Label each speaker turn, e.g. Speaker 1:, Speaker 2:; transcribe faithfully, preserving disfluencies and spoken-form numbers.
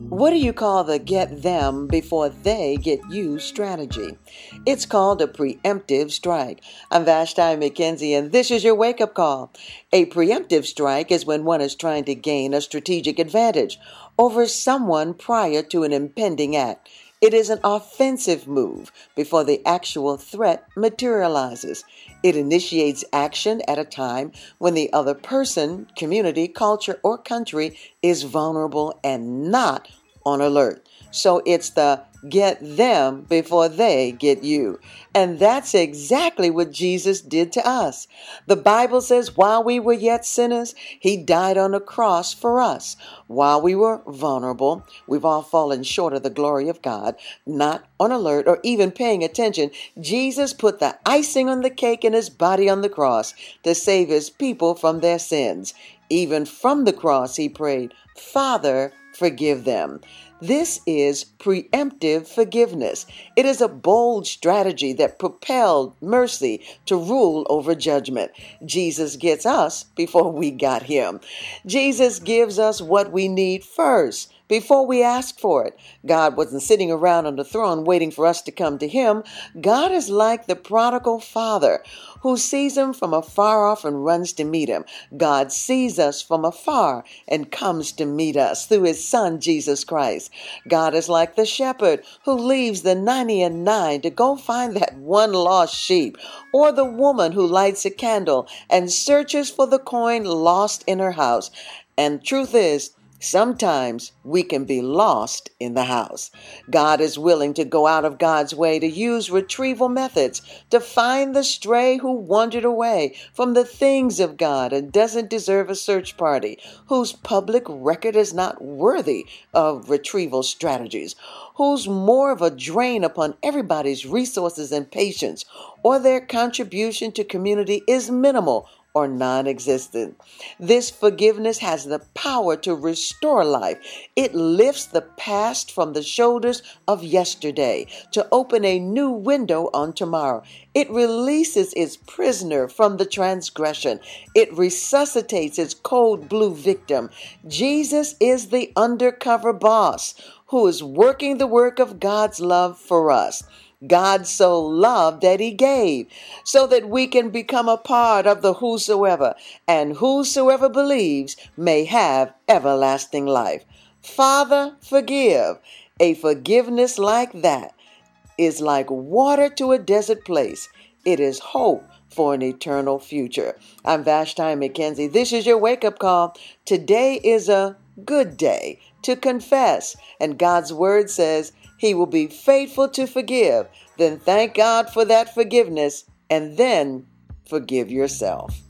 Speaker 1: What do you call the get them before they get you strategy? It's called a preemptive strike. I'm Vashti McKenzie, and this is your wake-up call. A preemptive strike is when one is trying to gain a strategic advantage over someone prior to an impending act. It is an offensive move before the actual threat materializes. It initiates action at a time when the other person, community, culture, or country is vulnerable and not on alert. So it's the get them before they get you. And that's exactly what Jesus did to us. The Bible says while we were yet sinners, he died on a cross for us. While we were vulnerable, we've all fallen short of the glory of God, not on alert or even paying attention. Jesus put the icing on the cake in his body on the cross to save his people from their sins. Even from the cross, he prayed, Father, forgive them. This is preemptive forgiveness. It is a bold strategy that propelled mercy to rule over judgment. Jesus gets us before we got him. Jesus gives us what we need first, before we ask for it. God wasn't sitting around on the throne waiting for us to come to him. God is like the prodigal father who sees him from afar off and runs to meet him. God sees us from afar and comes to meet us through his son, Jesus Christ. God is like the shepherd who leaves the ninety and nine to go find that one lost sheep, or the woman who lights a candle and searches for the coin lost in her house. And truth is, sometimes we can be lost in the house. God is willing to go out of God's way to use retrieval methods to find the stray who wandered away from the things of God and doesn't deserve a search party, whose public record is not worthy of retrieval strategies, who's more of a drain upon everybody's resources and patience, or their contribution to community is minimal or non-existent. This forgiveness has the power to restore life. It lifts the past from the shoulders of yesterday to open a new window on tomorrow. It releases its prisoner from the transgression. It resuscitates its cold blue victim. Jesus is the undercover boss who is working the work of God's love for us. God so loved that he gave, so that we can become a part of the whosoever, and whosoever believes may have everlasting life. Father, forgive. A forgiveness like that is like water to a desert place. It is hope for an eternal future. I'm Vashti McKenzie. This is your wake-up call. Today is a good day to confess, and God's word says he will be faithful to forgive. Then thank God for that forgiveness, and then forgive yourself.